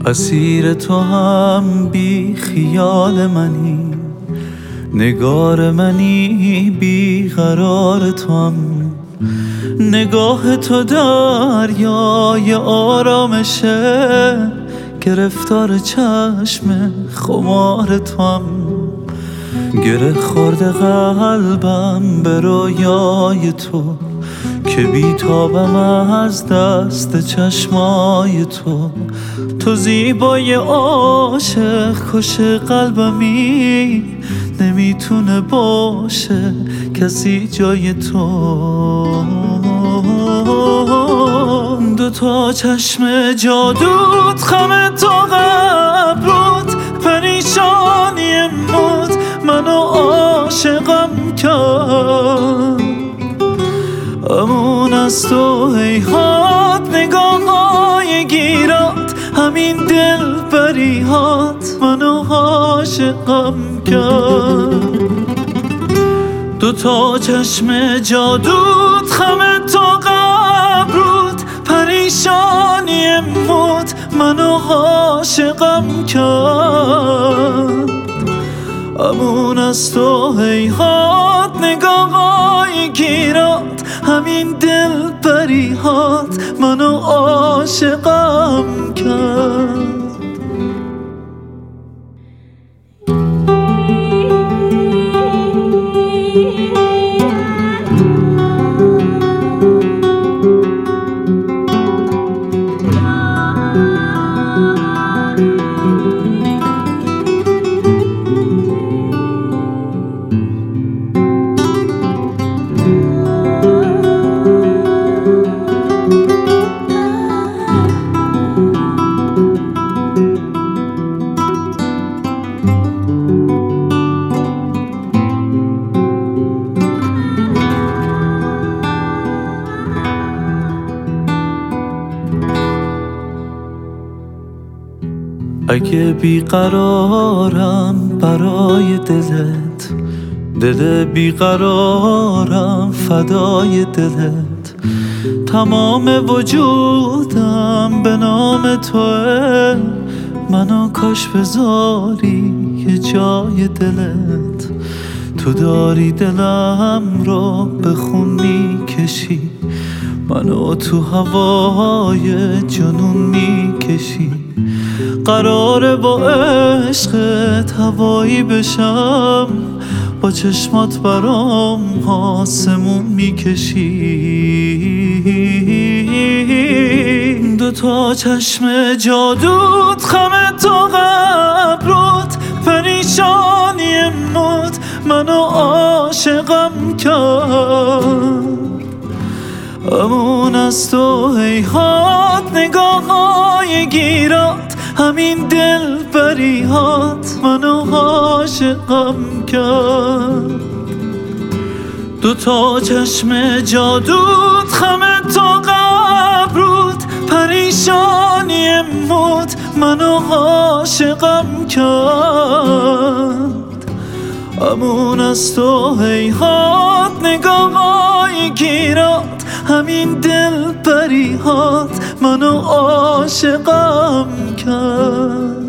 اسیر تو هم بی خیال منی، نگار منی بی قرار تو هم. نگاه تو دریای آرامشه، گرفتار چشم خمار تو هم. گره خورده قلبم به رویای تو، که بیتابم از دست چشمای تو. تو زیبای عاشق کش قلبمی، نمیتونه باشه کسی جای تو. دو تا چشم جادوت، خم تو قبروت، پریشانی موت منو عاشقم کرد. امون از تو هیهات، نگاه‌های گیرات، همین دل بریهات منو عاشقم کرد. دو تا چشم جادوت، خم تو قبروت، پریشانی موت منو عاشقم کرد. امون از تو هیهات، نگاه‌های گیرات، همین دل بریهات منو عاشقم کرد. اگه بیقرارم برای دلت، دل بیقرارم فدای دلت، تمام وجودم به نام توه، منو کاش بذاری یه جای دلت. تو داری دلم رو به خون میکشی، منو تو هوای جنون میکشی. قراره با عشقت هوایی بشم، با چشمات برام آسمون میکشی. دو تا چشم جادوت، خم تو قبروت، پریشانی موت منو عاشقم کرد. امون از تو هیهات، نگاه‌های گیرات، همین دل بریهات منو عاشقم کرد. دو تا چشم جادوت، خم تو قبروت، پریشانی موت منو عاشقم کرد. امون از تو هیهات، نگاه‌های گیرات، همین دل بریهات منو عاشقم کرد.